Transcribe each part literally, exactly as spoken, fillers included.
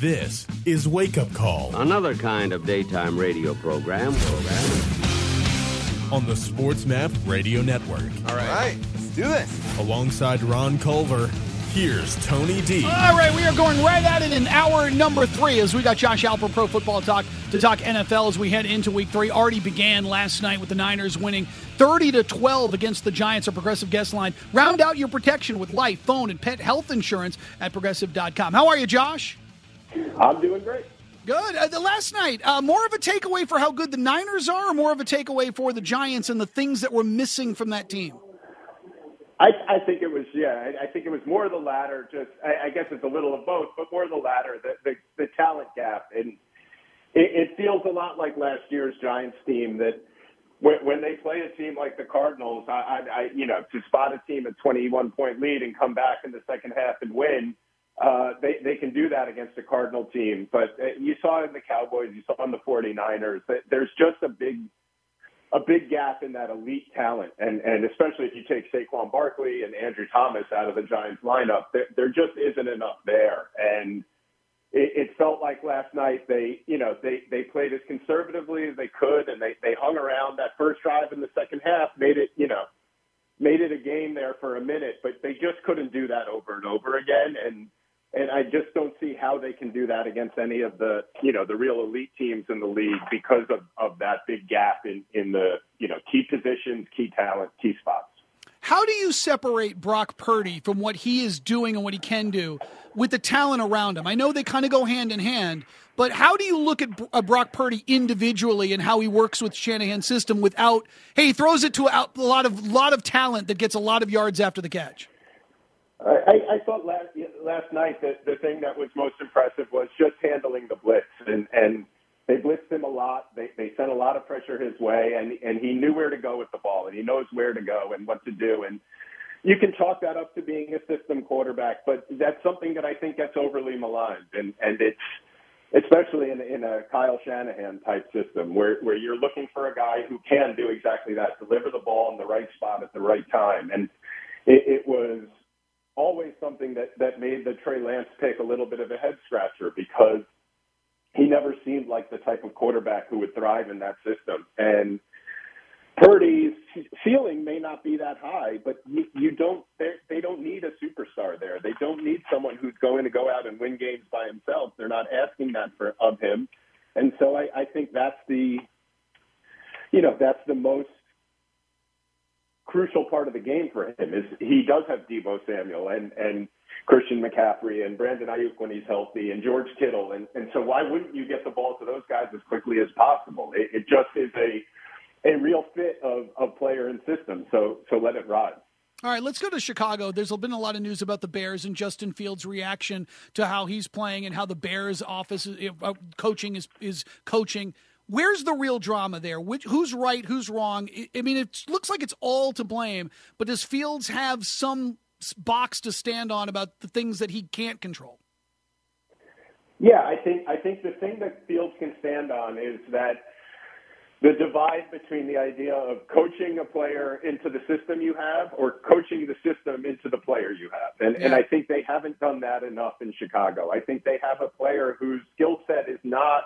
This is Wake Up Call. Another kind of daytime radio program. program. On the SportsMap Radio Network. All right. All right, let's do this. Alongside Ron Culver, here's Tony D. All right, we are going right at it in hour number three as we got Josh Alper, Pro Football Talk, to talk N F L as we head into week three. Already began last night with the Niners winning thirty to twelve against the Giants. Our Progressive guest line. Round out your protection with life, phone, and pet health insurance at progressive dot com. How are you, Josh? I'm doing great. Good. Uh, the last night, uh, more of a takeaway for how good the Niners are, or more of a takeaway for the Giants and the things that were missing from that team? I, I think it was, yeah, I, I think it was more of the latter. Just, I, I guess it's a little of both, but more of the latter, the, the, the talent gap. And it, it feels a lot like last year's Giants team that when, when they play a team like the Cardinals, I, I, I, you know, to spot a team at twenty-one point lead and come back in the second half and win, uh, they, they can do that against a Cardinal team. But uh, you saw it in the Cowboys, you saw it in the forty-niners. There's just a big a big gap in that elite talent. And, and especially if you take Saquon Barkley and Andrew Thomas out of the Giants lineup, there, there just isn't enough there. And it, it felt like last night they, you know, they, they played as conservatively as they could, and they, they hung around. That first drive in the second half made it, you know, made it a game there for a minute, but they just couldn't do that over and over again. And, And I just don't see how they can do that against any of the, you know, the real elite teams in the league because of, of that big gap in, in the, you know, key positions, key talent, key spots. How do you separate Brock Purdy from what he is doing and what he can do with the talent around him? I know they kind of go hand in hand, but how do you look at uh, Brock Purdy individually and how he works with Shanahan's system without, hey, he throws it to a, a lot of lot of talent that gets a lot of yards after the catch? I, I thought last last night that the thing that was most impressive was just handling the blitz, and, and they blitzed him a lot. They they sent a lot of pressure his way, and and he knew where to go with the ball, and he knows where to go and what to do. And you can chalk that up to being a system quarterback, but that's something that I think gets overly maligned, and and it's especially in in a Kyle Shanahan type system where where you're looking for a guy who can do exactly that, deliver the ball in the right spot at the right time, and it, it was always something that, that made the Trey Lance pick a little bit of a head scratcher because he never seemed like the type of quarterback who would thrive in that system. And Purdy's ceiling may not be that high, but you, you don't, they don't need a superstar there. They don't need someone who's going to go out and win games by himself. They're not asking that for, of him. And so I, I think that's the, you know, that's the most crucial part of the game for him is he does have Deebo Samuel and, and Christian McCaffrey and Brandon Ayuk when he's healthy and George Kittle. And, and so why wouldn't you get the ball to those guys as quickly as possible? It, it just is a, a real fit of, of player and system. So, so let it ride. All right, let's go to Chicago. There's been a lot of news about the Bears and Justin Fields' reaction to how he's playing and how the Bears office uh, coaching is, is coaching. Where's the real drama there? Which, who's right? Who's wrong? I mean, it looks like it's all to blame, but does Fields have some box to stand on about the things that he can't control? Yeah, I think I think the thing that Fields can stand on is that the divide between the idea of coaching a player into the system you have or coaching the system into the player you have. And, yeah. and I think they haven't done that enough in Chicago. I think they have a player whose skill set is not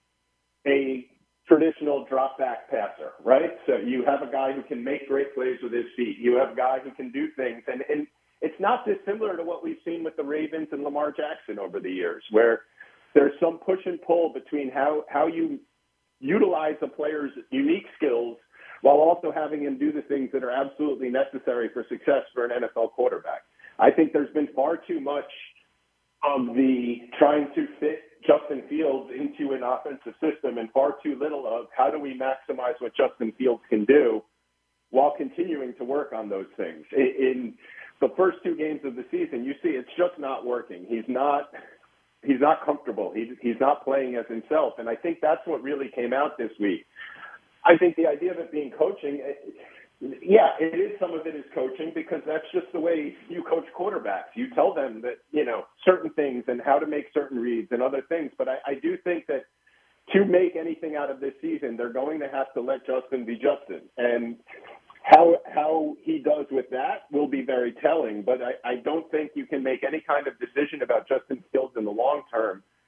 a traditional drop back passer, right? So you have a guy who can make great plays with his feet. You have a guy who can do things. And, and it's not dissimilar to what we've seen with the Ravens and Lamar Jackson over the years, where there's some push and pull between how, how you utilize a player's unique skills while also having him do the things that are absolutely necessary for success for an N F L quarterback. I think there's been far too much of the trying to fit Justin Fields into an offensive system and far too little of how do we maximize what Justin Fields can do while continuing to work on those things. In the first two games of the season, you see it's just not working. He's not he's not comfortable. He, he's not playing as himself. And I think that's what really came out this week. I think the idea of it being coaching, yeah, it is, some of it is coaching because that's just the way you coach quarterbacks. You tell them that, you know, certain things and how to make certain reads and other things. But I, I do think that to make anything out of this season, they're going to have to let Justin be Justin. And how how he does with that will be very telling. But I, I don't think you can make any kind of decision about Justin Fields in the long term if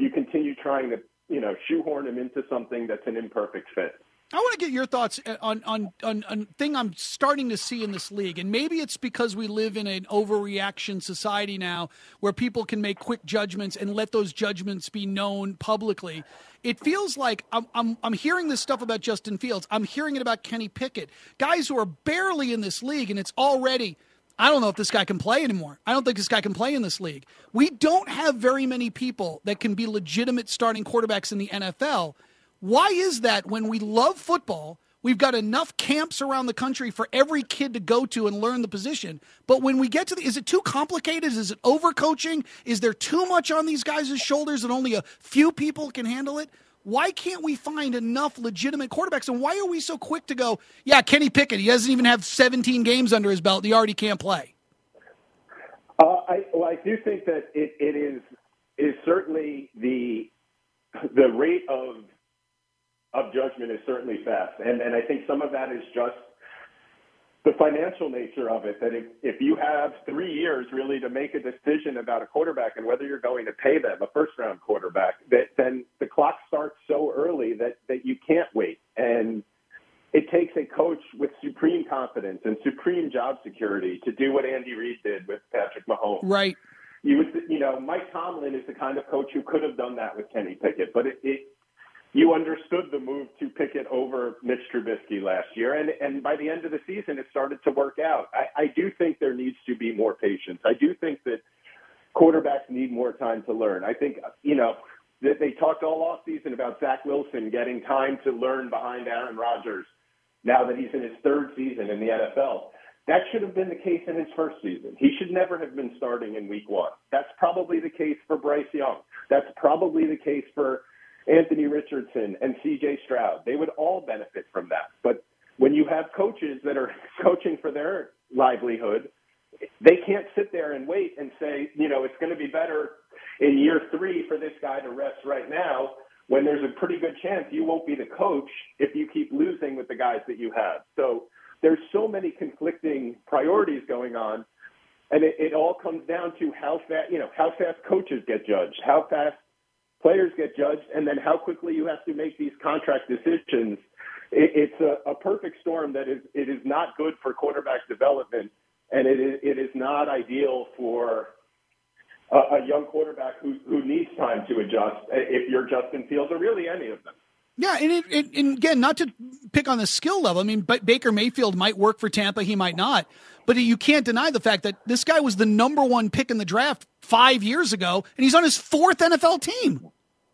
you continue trying to, you know, shoehorn him into something that's an imperfect fit. I want to get your thoughts on on on on thing I'm starting to see in this league, and maybe it's because we live in an overreaction society now, where people can make quick judgments and let those judgments be known publicly. It feels like I'm I'm I'm hearing this stuff about Justin Fields. I'm hearing it about Kenny Pickett, guys who are barely in this league, and it's already, I don't know if this guy can play anymore. I don't think this guy can play in this league. We don't have very many people that can be legitimate starting quarterbacks in the N F L. Why is that when we love football, we've got enough camps around the country for every kid to go to and learn the position? But when we get to the, is it too complicated? Is it overcoaching? Is there too much on these guys' shoulders that only a few people can handle it? Why can't we find enough legitimate quarterbacks? And why are we so quick to go, yeah, Kenny Pickett, he doesn't even have seventeen games under his belt. He already can't play. Uh, I, well, I do think that it, it is is certainly the the rate of of judgment is certainly fast. And, and I think some of that is just the financial nature of it, that if, if you have three years really to make a decision about a quarterback and whether you're going to pay them, a first-round quarterback, that then the clock starts so early that, that you can't wait. And it takes a coach with supreme confidence and supreme job security to do what Andy Reid did with Patrick Mahomes. Right. You would, you know, Mike Tomlin is the kind of coach who could have done that with Kenny Pickett, but it, it you understood the move to Pickett over Mitch Trubisky last year, and, and by the end of the season, it started to work out. I, I do think there needs to be more patience. I do think that quarterbacks need more time to learn. I think, you know, that they talked all offseason about Zach Wilson getting time to learn behind Aaron Rodgers now that he's in his third season in the N F L. That should have been the case in his first season. He should never have been starting in week one. That's probably the case for Bryce Young. That's probably the case for Anthony Richardson and C J Stroud. They would all benefit from that. But when you have coaches that are coaching for their livelihood, they can't sit there and wait and say, you know, it's going to be better in year three for this guy to rest right now, when there's a pretty good chance you won't be the coach if you keep losing with the guys that you have. So there's so many conflicting priorities going on, and it, it all comes down to how fast, you know, how fast coaches get judged, how fast players get judged, and then how quickly you have to make these contract decisions. It, it's a, a perfect storm that is it is not good for quarterback development, and it is, it is not ideal for a, a young quarterback who, who needs time to adjust, if you're Justin Fields or really any of them. Yeah, and, it, it, and again, not to pick on the skill level. I mean, but Baker Mayfield might work for Tampa, he might not. But you can't deny the fact that this guy was the number one pick in the draft five years ago, and he's on his fourth N F L team.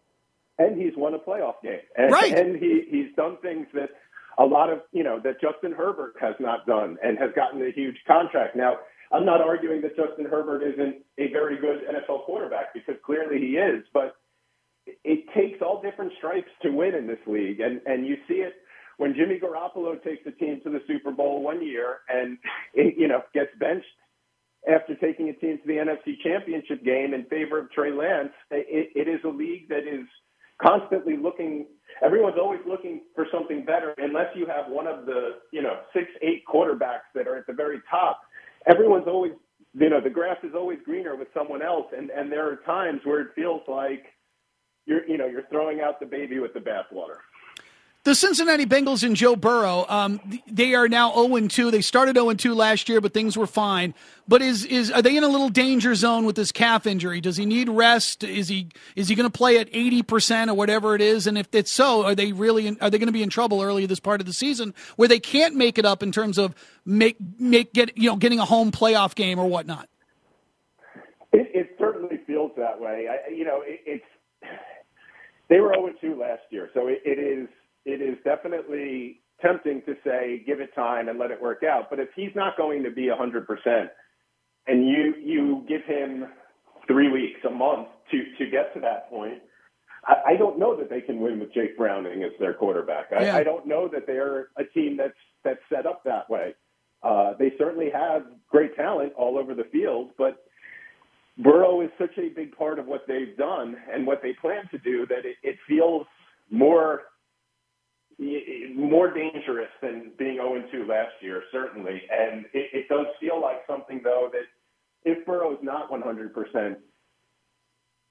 And he's won a playoff game. And, right. And he, he's done things that a lot of, you know, that Justin Herbert has not done and has gotten a huge contract. Now, I'm not arguing that Justin Herbert isn't a very good N F L quarterback, because clearly he is, but it takes all different stripes to win in this league. And, and you see it when Jimmy Garoppolo takes the team to the Super Bowl one year and, you know, gets benched after taking a team to the N F C Championship game in favor of Trey Lance. It, it is a league that is constantly looking, everyone's always looking for something better, unless you have one of the, you know, six, eight quarterbacks that are at the very top. Everyone's always, you know, the grass is always greener with someone else. And, and there are times where it feels like you're, you know, you're throwing out the baby with the bathwater. The Cincinnati Bengals and Joe Burrow, um, they are now oh and two. They started oh and two last year, but things were fine. But is is are they in a little danger zone with this calf injury? Does he need rest? Is he is he going to play at eighty percent or whatever it is? And if it's so, are they really in, are they going to be in trouble early this part of the season where they can't make it up in terms of make make get you know getting a home playoff game or whatnot? It, it certainly feels that way. I, you know, it, it's they were oh and two last year, so it, it is. It is definitely tempting to say, give it time and let it work out. But if he's not going to be one hundred percent and you you give him three weeks, a month to, to get to that point, I, I don't know that they can win with Jake Browning as their quarterback. I, yeah. I don't know that they're a team that's, that's set up that way. Uh, they certainly have great talent all over the field, but Burrow is such a big part of what they've done and what they plan to do that it, it feels more – more dangerous than being oh and two last year, certainly. And it, it does feel like something, though, that if Burrow's not one hundred percent, to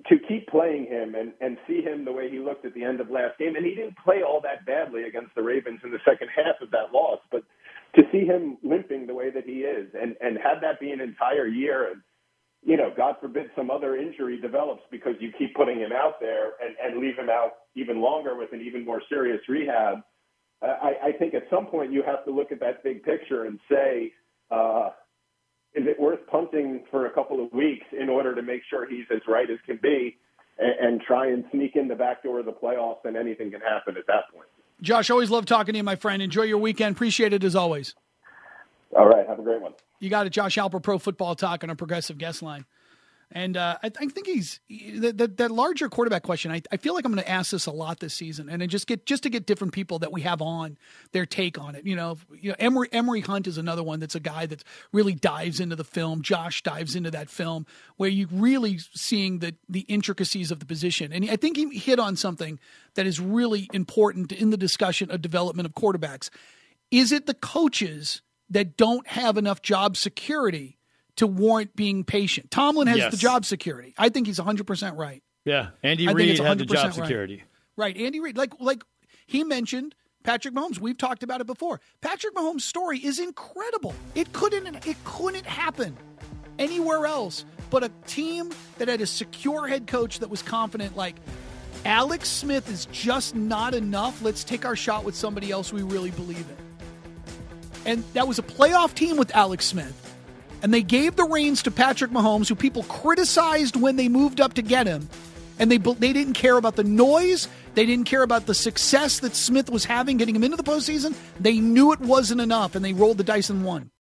to keep playing him and, and see him the way he looked at the end of last game. And he didn't play all that badly against the Ravens in the second half of that loss, but to see him limping the way that he is and, and have that be an entire year and, you know, God forbid some other injury develops because you keep putting him out there and, and leave him out even longer with an even more serious rehab. I, I think at some point you have to look at that big picture and say, uh, is it worth punting for a couple of weeks in order to make sure he's as right as can be and, and try and sneak in the back door of the playoffs, and anything can happen at that point. Josh, always love talking to you, my friend. Enjoy your weekend. Appreciate it as always. All right. Have a great one. You got it. Josh Alper, Pro Football Talk on a Progressive Guest Line. And uh, I, I think he's that, that, that larger quarterback question. I, I feel like I'm going to ask this a lot this season, and I just get just to get different people that we have on their take on it. You know, you know, Emory Emory Hunt is another one that's a guy that really dives into the film. Josh dives into that film where you really seeing the the intricacies of the position. And I think he hit on something that is really important in the discussion of development of quarterbacks. Is it the coaches that don't have enough job security to warrant being patient? Tomlin has yes. the job security. I think he's one hundred percent right. Yeah, Andy Reid had the job security. Right, right. Andy Reid. Like, like he mentioned Patrick Mahomes. We've talked about it before. Patrick Mahomes' story is incredible. It couldn't, it couldn't happen anywhere else but a team that had a secure head coach that was confident, like, Alex Smith is just not enough. Let's take our shot with somebody else we really believe in. And that was a playoff team with Alex Smith. And they gave the reins to Patrick Mahomes, who people criticized when they moved up to get him. And they they didn't care about the noise. They didn't care about the success that Smith was having getting him into the postseason. They knew it wasn't enough, and they rolled the dice and won.